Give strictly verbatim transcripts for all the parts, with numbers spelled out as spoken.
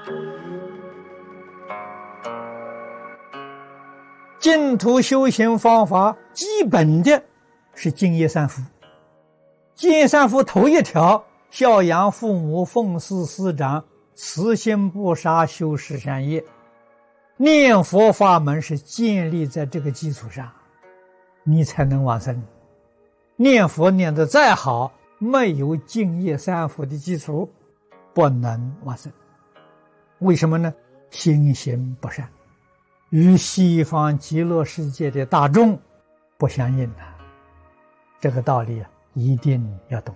净土修行方法基本的是敬业三福。敬业三福头一条，孝养父母，奉事师长，慈心不杀，修十善业。念佛法门是建立在这个基础上，你才能往生。念佛念得再好，没有敬业三福的基础，不能往生。为什么呢？心行不善，与西方极乐世界的大众不相应啊！这个道理啊，一定要懂。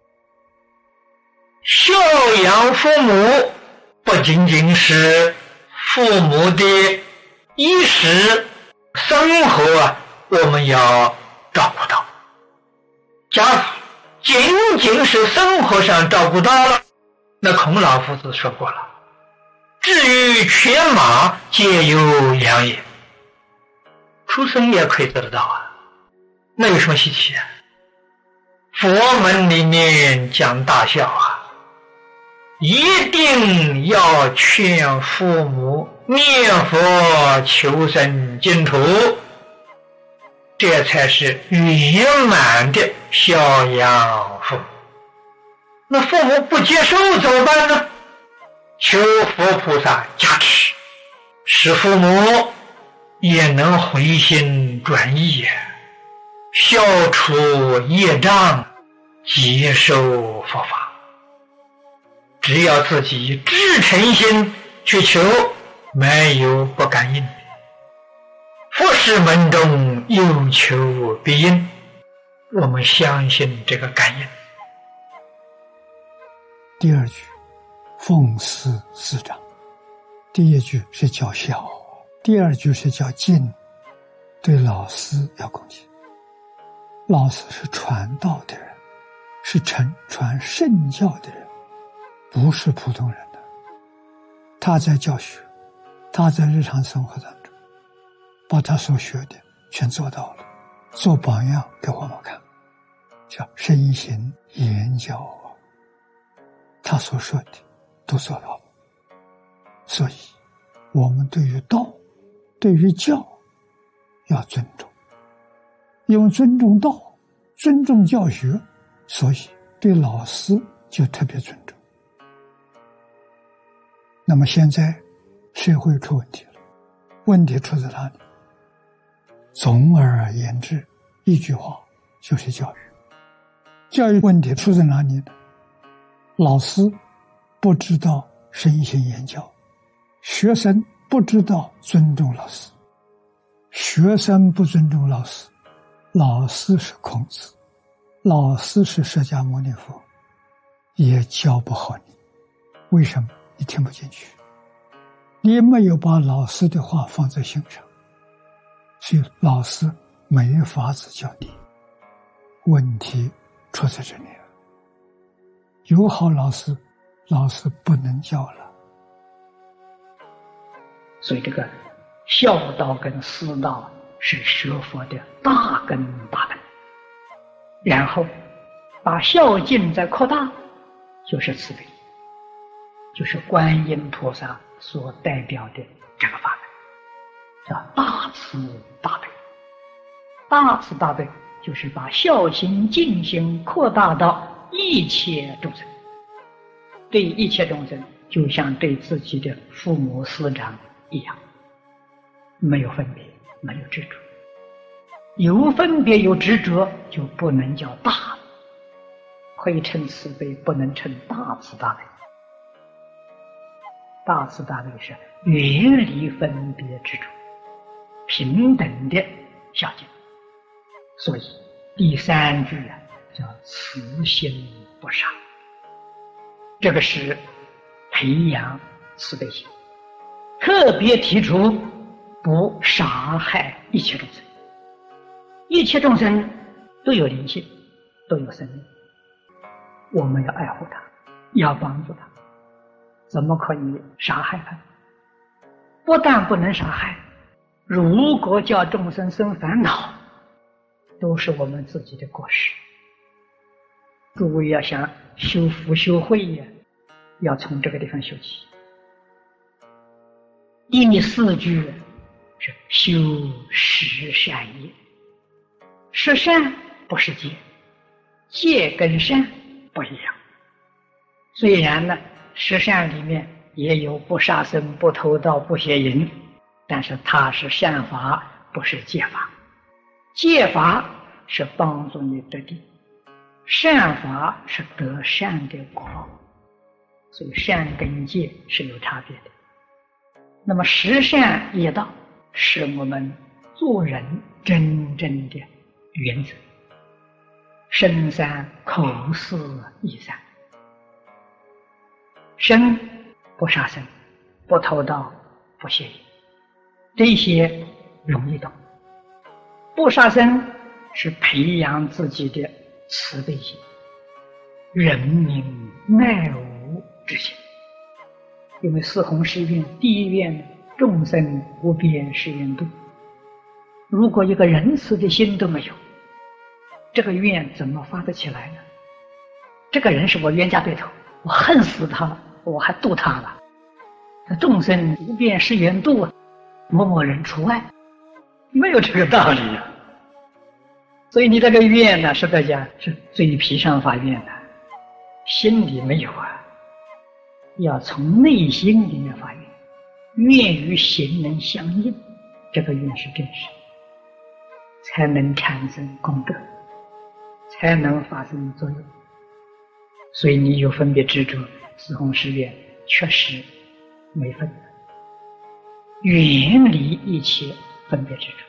孝养父母不仅仅是父母的衣食生活啊，我们要照顾到。假如仅仅是生活上照顾到了，那孔老夫子说过了，至于犬马皆有养也，畜生也可以做得到啊，那有什么稀奇啊？佛门里面讲大孝啊，一定要劝父母念佛求生净土，这才是圆满的孝养父母。那父母不接受怎么办呢？求佛菩萨加持，使父母也能回心转意，消除业障，接受佛法。只要自己至诚心去求，没有不感应。佛事门中有求必应，我们相信这个感应。 第二句奉事师长，第一句是叫孝，第二句是叫敬，对老师要恭敬。老师是传道的人，是传传圣教的人，不是普通人的。他在教学，他在日常生活当中把他所学的全做到了，做榜样给我们看，叫身行言教啊，他所说的都做到了。所以我们对于道，对于教要尊重，因为尊重道，尊重教学，所以对老师就特别尊重。那么现在社会出问题了，问题出在哪里？总而言之，一句话就是教育。教育问题出在哪里呢？老师不知道身心言教，学生不知道尊重老师，学生不尊重老师，老师是孔子，老师是释迦牟尼佛，也教不好你。为什么？你听不进去，你没有把老师的话放在心上，所以老师没法子教你。问题出在这里了。有好老师，老师不能教了。 所以这个孝道跟师道是学佛的大根大本，然后把孝敬再扩大，就是慈悲，就是观音菩萨所代表的这个法门，叫大慈大悲。大慈大悲就是把孝心敬心扩大到一切众生，对一切众生就像对自己的父母师长一样，没有分别，没有执着。有分别有执着就不能叫大，可以称慈悲，不能称大慈大悲。大慈大悲是远离分别执着，平等的孝敬。所以第三句啊，叫慈心不杀，这个是培养慈悲心，特别提出不杀害一切众生。一切众生都有灵性，都有生命，我们要爱护他，要帮助他，怎么可以杀害他？不但不能杀害，如果叫众生生烦恼，都是我们自己的过失。诸位要想修福修慧呀，要从这个地方修起。 第四句是修十善业。十善不是戒，戒跟善不一样。虽然呢，十善里面也有不杀生、不偷盗、不邪淫，但是它是善法，不是戒法。戒法是帮助你得定，善法是得善的果，所以善跟戒是有差别的。那么十善业道是我们做人真正的原则，身三口四意三。身不杀生，不偷盗，不邪淫，这些容易懂。不杀生是培养自己的慈悲心、人民爱物之心。因为四弘誓愿第一愿众生无边誓愿度，如果一个仁慈的心都没有，这个愿怎么发得起来呢？这个人是我冤家对头，我恨死他了，我还度他了。众生无边誓愿度，某某人除外，没有这个道理啊。所以你这个愿呢，是大家是嘴皮上发愿的，心里没有啊，要从内心里面发愿，愿与行能相应，这个愿是真实，才能产生功德，才能发生作用。所以你有分别执着，四弘誓愿确实没分，远离一切分别执着。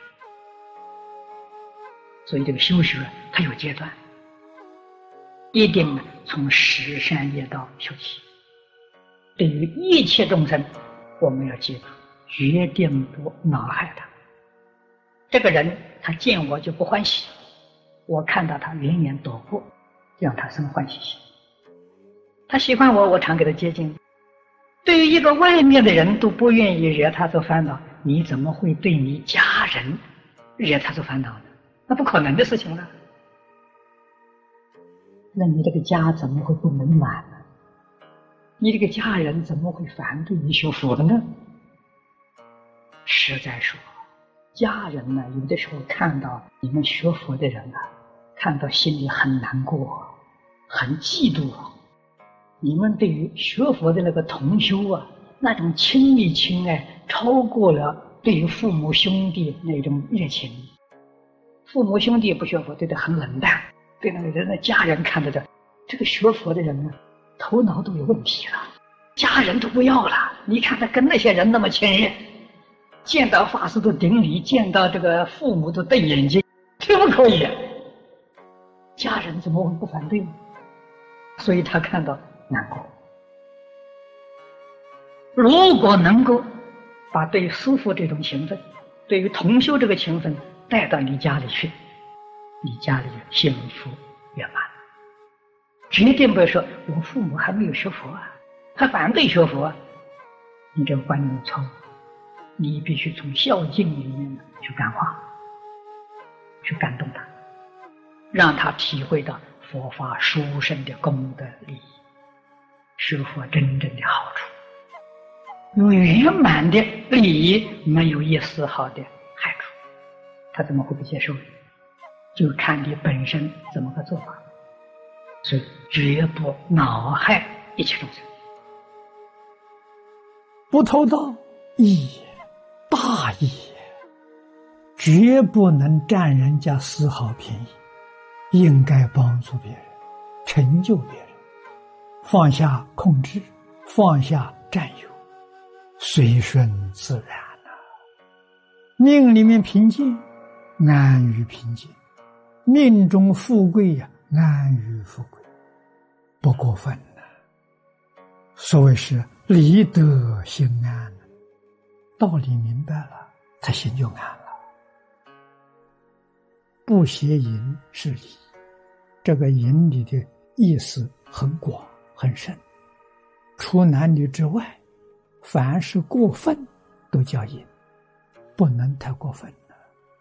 所以这个修学它有阶段，一定从十善业道修起。对于一切众生，我们要记住，决定不恼害他。这个人他见我就不欢喜，我看到他远远躲过，让他生欢喜心。他喜欢我，我常给他接近。对于一个外面的人都不愿意惹他做烦恼，你怎么会对你家人惹他做烦恼呢？那不可能的事情了。那你这个家怎么会不美满呢？你这个家人怎么会反对你修佛的呢？实在说，家人呢，有的时候看到你们学佛的人啊，看到心里很难过，很嫉妒啊。你们对于学佛的那个同修啊，那种亲密亲爱，超过了对于父母兄弟那种热情。父母兄弟不学佛，对他很冷淡，对那个人的家人看着的，这个学佛的人呢，头脑都有问题了，家人都不要了。你看他跟那些人那么亲热，见到法师都顶礼，见到这个父母都瞪眼睛，这不可以。家人怎么会不反对呢？所以他看到难过。如果能够把对师父这种情分，对于同修这个情分带到你家里去，你家里幸福圆满。决定不要说我父母还没有学佛啊，还反对学佛啊，你这个观念错误。你必须从孝敬里面去感化，去感动他，让他体会到佛法殊胜的功德利益，学佛真正的好处。有圆满的利益，没有一丝毫的害处，他怎么会不接受呢？就看你本身怎么个做法。所以绝不恼害一切众生。 不偷盗，义也，大义也，绝不能占人家丝毫便宜，应该帮助别人，成就别人，放下控制，放下占有，随顺自然啊。命里面平静，安于平静；命中富贵呀、啊，安于富贵，不过分呐、啊。所谓是理得心安，道理明白了，他心就安了。不邪淫是理，这个淫里的意思很广很深，除男女之外，凡是过分都叫淫，不能太过分了。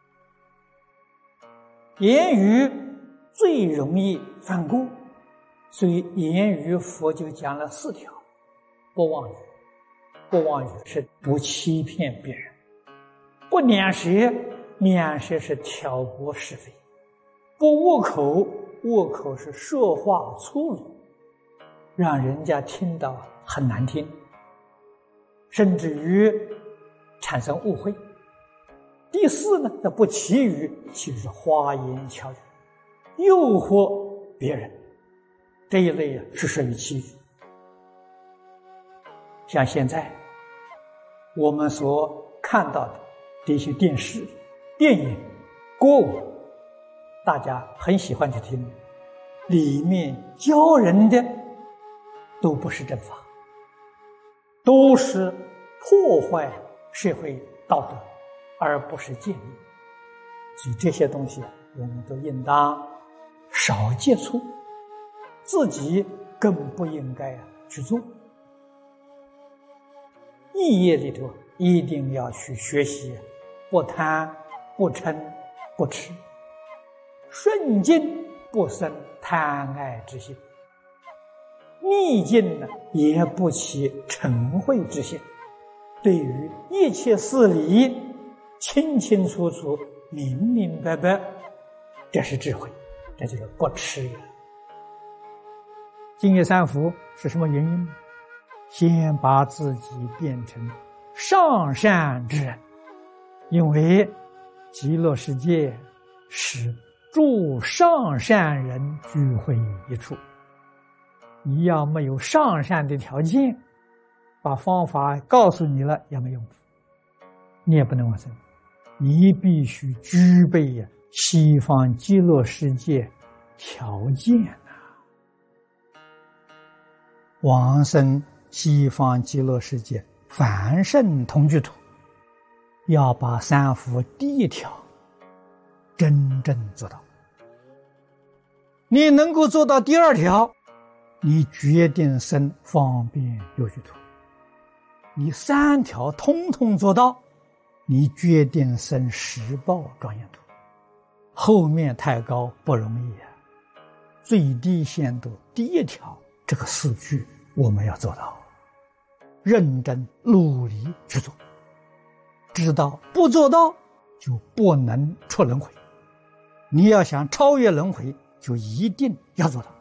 言语最容易犯过，所以言语佛就讲了四条：不妄语、 不妄语是不欺骗别人，不两舌，两舌是挑拨是非，不恶口，恶口是说话粗鲁，让人家听到很难听，甚至于产生误会。第四呢，那不绮语，其实是花言巧语，诱惑别人，这一类啊是属于绮语。像现在我们所看到的这些电视、电影、歌舞，大家很喜欢去听，里面教人的都不是正法，都是破坏社会道德，而不是建立。所以这些东西我们都应当少接触，自己更不应该去做。义业里头一定要去学习不贪、不嗔、不痴，顺境不生贪爱之心，逆境呢也不起嗔恚之心，对于一切事理清清楚楚、明明白白，这是智慧，这就是不痴。净业三福是什么原因呢？先把自己变成上善之人，因为极乐世界是诸上善人聚会一处，你要没有上善的条件，把方法告诉你了也没用，你也不能往生。你必须具备呀西方极乐世界条件啊，往生西方极乐世界凡圣同居土，要把三福第一条真正做到。你能够做到第二条，你决定生方便有居土。你三条通通做到，你决定生十报庄严土。后面太高不容易啊，最低限度第一条这个四句我们要做到，认真努力去做，知道不做到就不能出轮回。你要想超越轮回，就一定要做到。